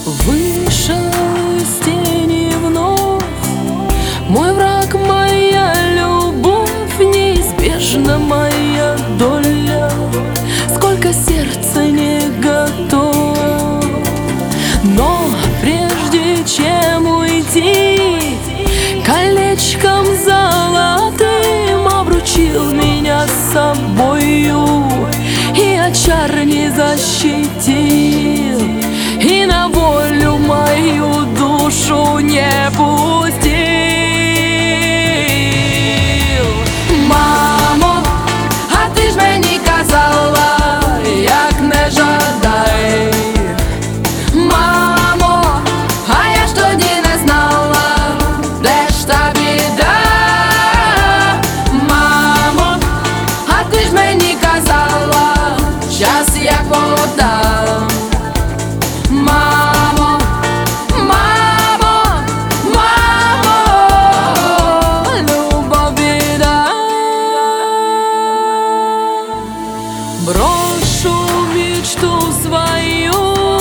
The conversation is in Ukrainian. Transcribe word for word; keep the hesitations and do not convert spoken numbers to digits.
Вышел из тени вновь мой враг, моя любовь, неизбежна моя доля. Сколько сердце не готово, но прежде чем уйти, колечком золотым обручил меня с собою и от чар не защитил, и на волю мою душу не пустил. Мамо, а ти ж мені казала, як не жадай. Мамо, а я ж тоді не знала, де ж та біда. Мамо, а ти ж мені казала, час як вода. Мамо, мамо, мамо, любов біда. Брошу мечту свою